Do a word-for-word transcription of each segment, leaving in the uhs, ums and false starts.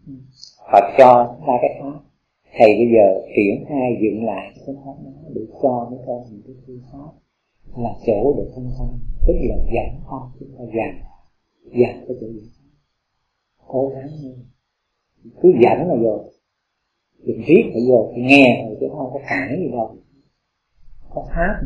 Phật cho ba cái pháp. Thầy bây giờ triển khai dựng lại cái pháp đó để cho mấy con những cái phương pháp là chỗ để thông tâm, tức là dẫn con chúng ta dành dành cái chỗ gì cố gắng lên, cứ dẫn là rồi, đừng viết phải vô, phải nghe thôi chứ không có phải gì đâu, có pháp.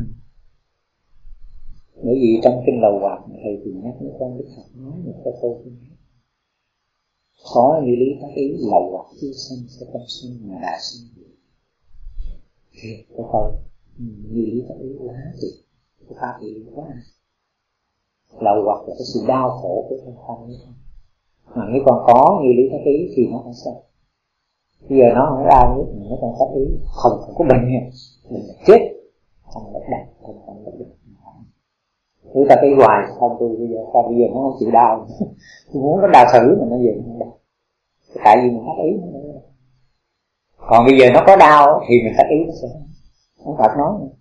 Bởi vì trong kinh Lầu Hoặc thầy thì nhắc mấy con Đức Phật nói một cái câu như thế: khó như lý pháp ý, Lầu Hoặc chưa sinh sẽ không sinh mà đã sinh được. Thì cái câu như lý pháp ý quá tuyệt, cái pháp ý quá. Lầu Hoặc là cái sự đau khổ của thân tâm ấy. Mà nếu con có như lý pháp ý thì nó không sao. Bây giờ nó không đau nữa, nó còn pháp ý không, không có bệnh nha, mình là chết không bất đắc, không không bất đắc. Chúng ta thấy hoài không, tôi bây giờ sao bây giờ nó không chịu đau, tôi muốn nó đau thử mà nó về nó không đau, tại vì mình tác ý nó nữa. Còn bây giờ nó có đau thì mình tác ý nó sẽ không Phật nói nữa.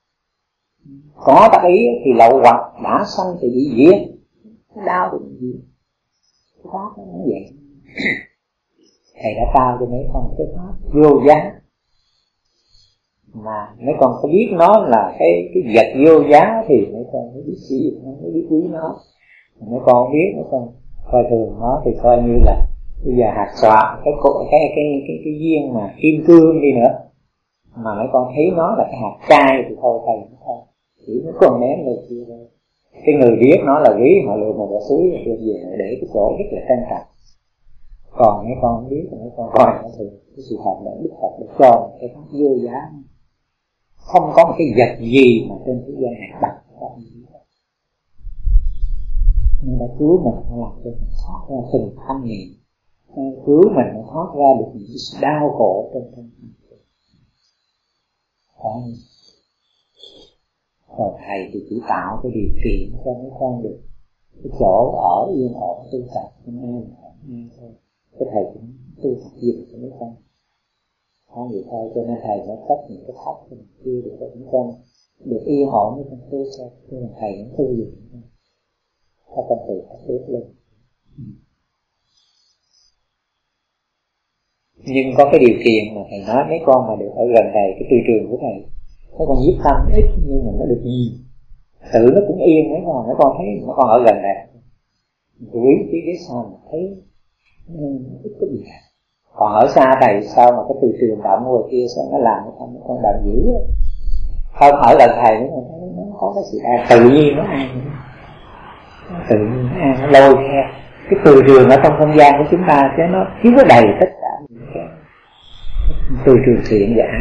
Có tác ý thì Lậu Hoặc đã sanh thì bị diệt, nó đau thì bị diệt. Cái pháp nó cũng vậy. Thầy đã trao cho mấy con cái pháp vô giá, mà mấy con có biết nó là cái cái vật vô giá thì mấy con mới biết sử dụng nó, mới biết quý nó. Mấy con không biết, mấy con coi thường nó thì coi như là bây giờ hạt xoạ, cái cái cái cái cái, cái viên mà kim cương đi nữa, mà mấy con thấy nó là cái hạt trai thì thôi thầy nó thôi, chỉ nó còn ném lên kia thôi. Cái người biết nó là quý mà lừa mà bỏ suối đưa về để cái chỗ rất là trang trọng. Còn mấy con không biết thì mấy con coi nó thường cái sự thật là Đức Phật được cho cái pháp vô giá. Không có một cái vật gì mà trên thế gian này bằng không. Nên đã cứu mình, nó làm cho mình thoát ra từng thanh niệm, cứu mình nó thoát ra được những cái đau khổ trong thân tâm. Rồi thầy thì chỉ tạo cái điều kiện cho mấy con được cái chỗ ở yên ổn tu tập không ai mà nghe thôi. Cái thầy cũng tu tập gì cho mấy con. Không vậy thôi, cho nên thầy mới cấp những cái pháp cho mình kia để cho chúng con được yên ổn với con tu cho nên thầy cũng tu gì cho con tự phát bước lên. Nhưng có cái điều kiện mà thầy nói mấy con mà được ở gần thầy, cái tư trường của thầy, mấy con nhiếp tâm ít nhưng mà nó được nhiều, tự nó cũng yên. Mấy con mấy con thấy mấy con ở gần thầy quý tí cái sao mà thấy ít có gì cả. Còn ở xa thầy sao mà cái từ trường động rồi kia sao nó làm cho con con động dữ. Không ở gần thầy nó thấy nó có cái sự an tự nhiên, nó an tự nhiên, nó an, nó lôi theo cái từ trường ở trong không gian của chúng ta chứ nó chiếu có đầy tất cả những cái từ trường thiện giả.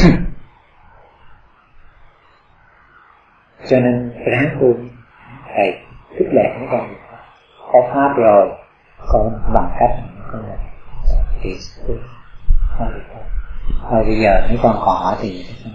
Cho nên ráng tu thầy khích lệ mấy con có pháp rồi, con bằng cách con là thì thôi thôi bây giờ mấy con còn hỏi thì